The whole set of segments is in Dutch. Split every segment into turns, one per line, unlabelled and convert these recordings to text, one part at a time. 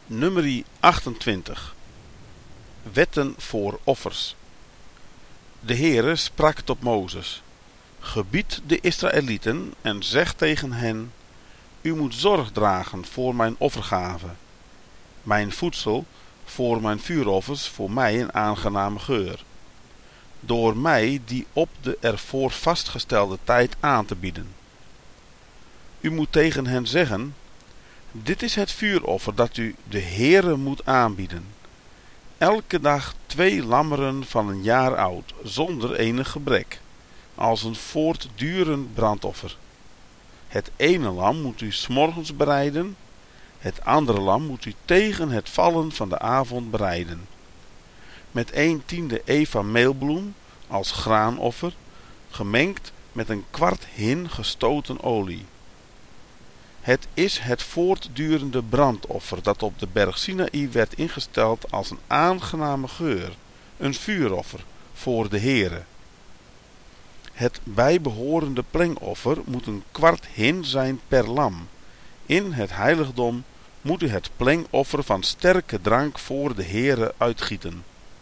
Nummer 28. Wetten voor offers. De Heere sprak tot Mozes: Gebied de Israëlieten en zeg tegen hen: U moet zorg dragen voor mijn offergave, mijn voedsel voor mijn vuuroffers, voor mij een aangename geur, door mij die op de ervoor vastgestelde tijd aan te bieden. U moet tegen hen zeggen: Dit is het vuuroffer dat u de Heere moet aanbieden. Elke dag 2 lammeren van een jaar oud, zonder enig gebrek, als een voortdurend brandoffer. Het ene lam moet u 's morgens bereiden, het andere lam moet u tegen het vallen van de avond bereiden. Met 1/10 eva meelbloem als graanoffer, gemengd met een kwart hin gestoten olie. Het is het voortdurende brandoffer dat op de berg Sinaï werd ingesteld als een aangename geur, een vuuroffer voor de Heere. Het bijbehorende plengoffer moet een kwart hin zijn per lam. In het heiligdom moet u het plengoffer van sterke drank voor de Heere uitgieten.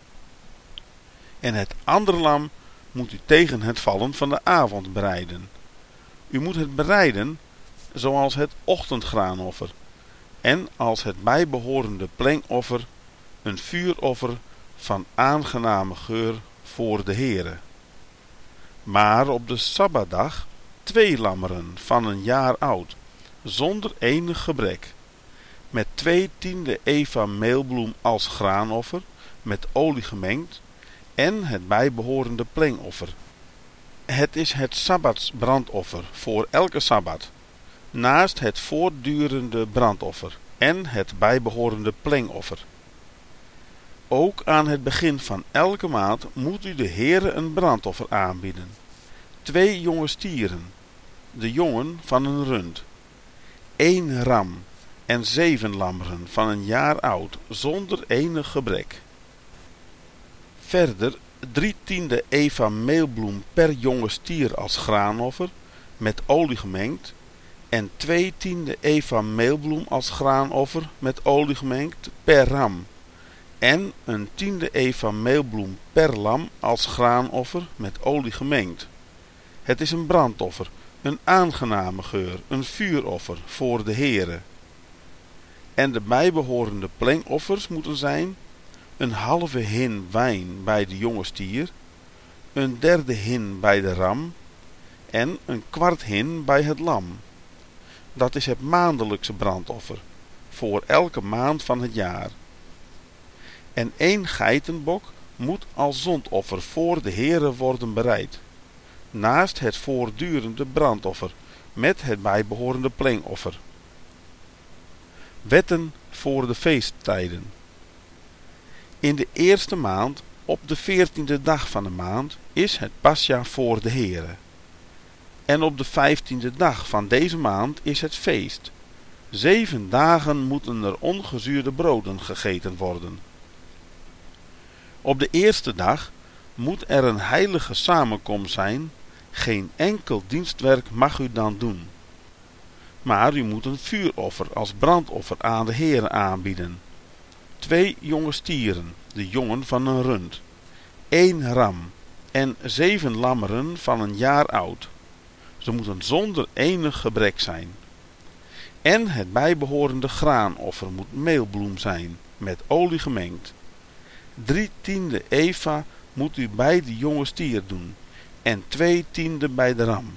En het andere lam moet u tegen het vallen van de avond bereiden. U moet het bereiden zoals het ochtendgraanoffer, en als het bijbehorende plengoffer, een vuuroffer van aangename geur voor de Heere. Maar op de Sabbatdag 2 lammeren van een jaar oud, zonder enig gebrek, met 2/10 eva meelbloem als graanoffer, met olie gemengd, en het bijbehorende plengoffer. Het is het sabbatsbrandoffer voor elke sabbat, naast het voortdurende brandoffer en het bijbehorende plengoffer. Ook aan het begin van elke maand moet u de Heere een brandoffer aanbieden. 2 jonge stieren, de jongen van een rund, 1 ram en 7 lammeren van een jaar oud, zonder enig gebrek. Verder 3/10 eva meelbloem per jonge stier als graanoffer, met olie gemengd, en 2/10 eva meelbloem als graanoffer met olie gemengd per ram, en een 10e eva meelbloem per lam als graanoffer met olie gemengd. Het is een brandoffer, een aangename geur, een vuuroffer voor de Heere. En de bijbehorende plengoffers moeten zijn: een halve hin wijn bij de jonge stier, een derde hin bij de ram en een kwart hin bij het lam. Dat is het maandelijkse brandoffer, voor elke maand van het jaar. En 1 geitenbok moet als zondoffer voor de Heere worden bereid, naast het voortdurende brandoffer, met het bijbehorende plengoffer. Wetten voor de feesttijden. In de eerste maand, op de 14e dag van de maand, is het Pascha voor de Heere. En op de 15e dag van deze maand is het feest. 7 dagen moeten er ongezuurde broden gegeten worden. Op de eerste dag moet er een heilige samenkomst zijn, geen enkel dienstwerk mag u dan doen. Maar u moet een vuuroffer als brandoffer aan de Heere aanbieden. 2 jonge stieren, de jongen van een rund, 1 ram en 7 lammeren van een jaar oud. Ze moeten zonder enig gebrek zijn. En het bijbehorende graanoffer moet meelbloem zijn, met olie gemengd. 3/10 eva moet u bij de jonge stier doen, en 2/10 bij de ram.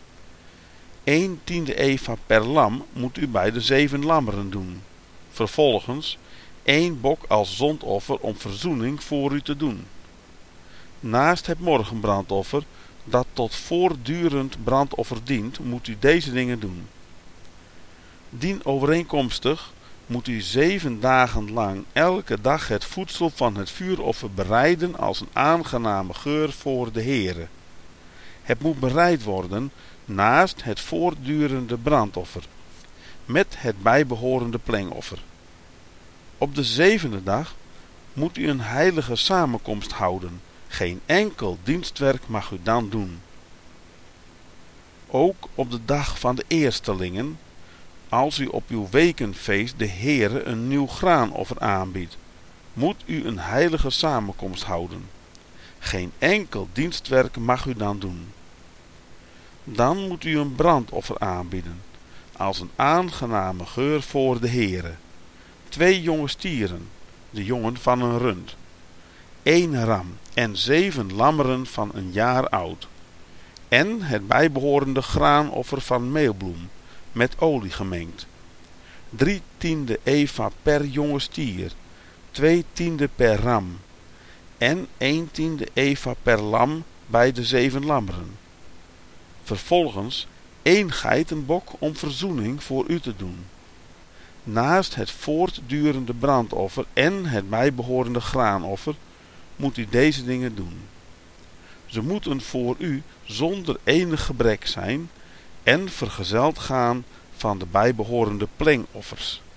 1/10 eva per lam moet u bij de 7 lammeren doen. Vervolgens 1 bok als zondoffer om verzoening voor u te doen. Naast het morgenbrandoffer, dat tot voortdurend brandoffer dient, moet u deze dingen doen. Dien overeenkomstig moet u 7 dagen lang elke dag het voedsel van het vuuroffer bereiden als een aangename geur voor de Heere. Het moet bereid worden naast het voortdurende brandoffer, met het bijbehorende plengoffer. Op de 7e dag moet u een heilige samenkomst houden. Geen enkel dienstwerk mag u dan doen. Ook op de dag van de eerstelingen, Als u op uw wekenfeest de Heere een nieuw graanoffer aanbiedt, moet u een heilige samenkomst houden. Geen enkel dienstwerk mag u dan doen. Dan moet u een brandoffer aanbieden, als een aangename geur voor de Heere. 2 jonge stieren, de jongen van een rund, 1 ram en 7 lammeren van een jaar oud, en het bijbehorende graanoffer van meelbloem, met olie gemengd. 3/10 eva per jonge stier, 2/10 per ram, en 1/10 eva per lam bij de 7 lammeren. Vervolgens 1 geitenbok om verzoening voor u te doen. Naast het voortdurende brandoffer en het bijbehorende graanoffer moet u deze dingen doen. Ze moeten voor u zonder enig gebrek zijn en vergezeld gaan van de bijbehorende plengoffers.